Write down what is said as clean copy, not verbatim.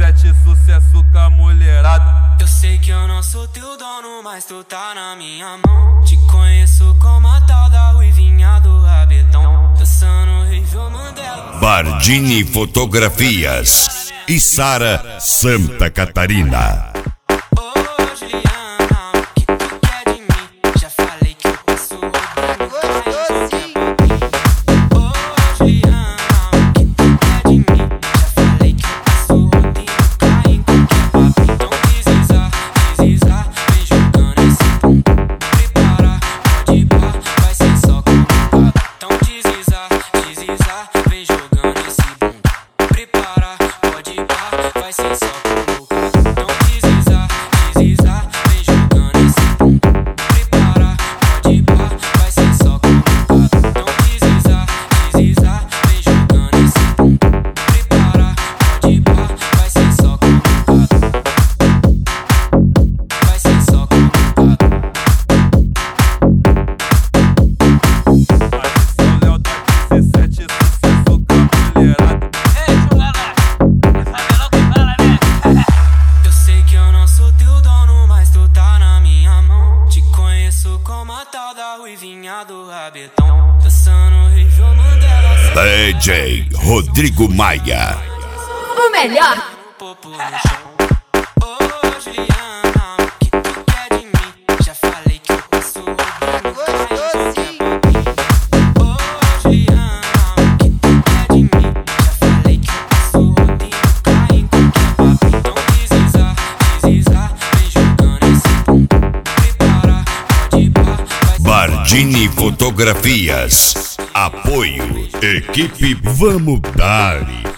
07, sucesso com a mulherada. Eu sei que eu não sou teu dono, mas tu tá na minha mão. Te conheço como a tal da ruivinha do rabetão. Dançando Rígio Mandela. Bardini Fotografias e Sara Santa Catarina. DJ Rodrigo Maia. O melhor. Bardini Fotografias. Apoio. Equipe Vamos Dar.